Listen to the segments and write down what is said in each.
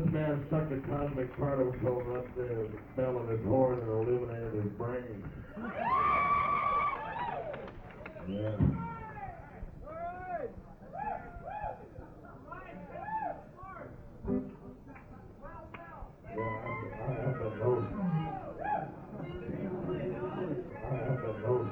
This man stuck a cosmic particle up the bell of his horn and illuminated his brain. Yeah. I have the note. I have the note.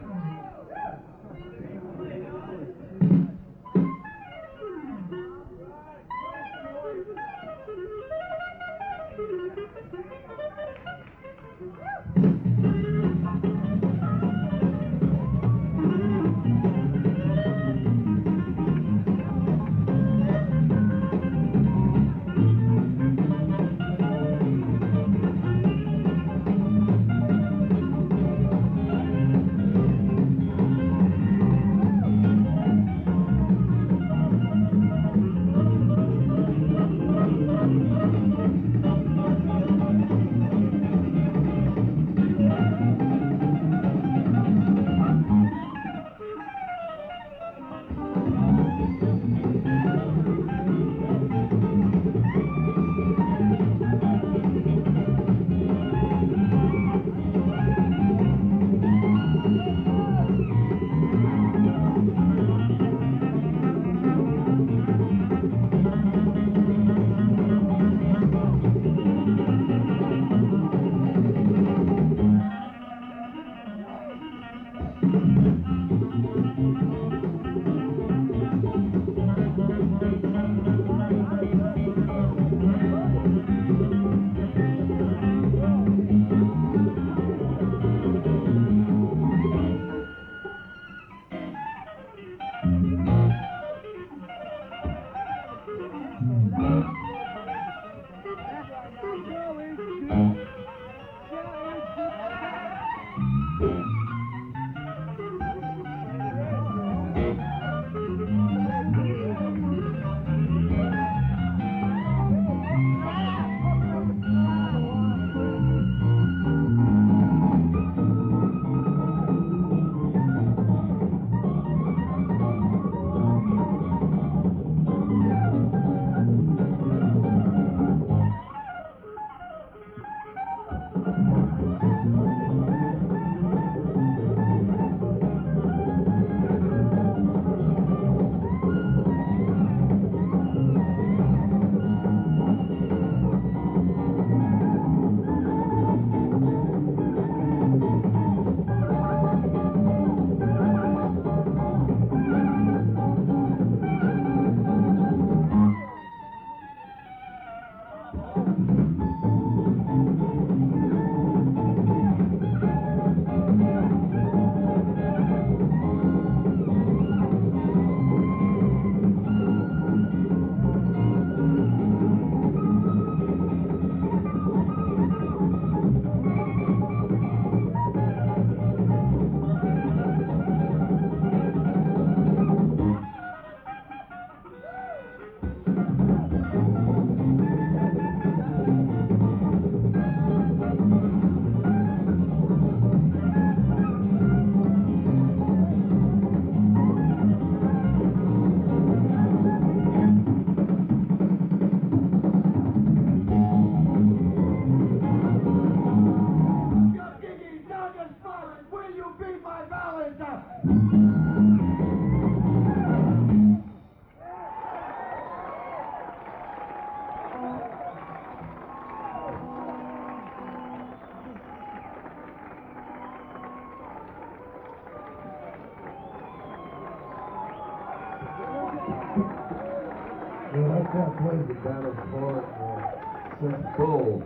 I can't play the battle for since Bull.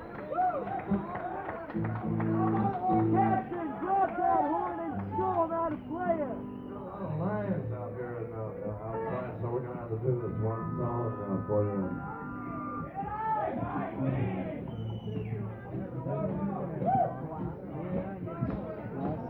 Captain, drop that horn and show them how to play it. Lions out here outside, so we're going to have to do this one song for you.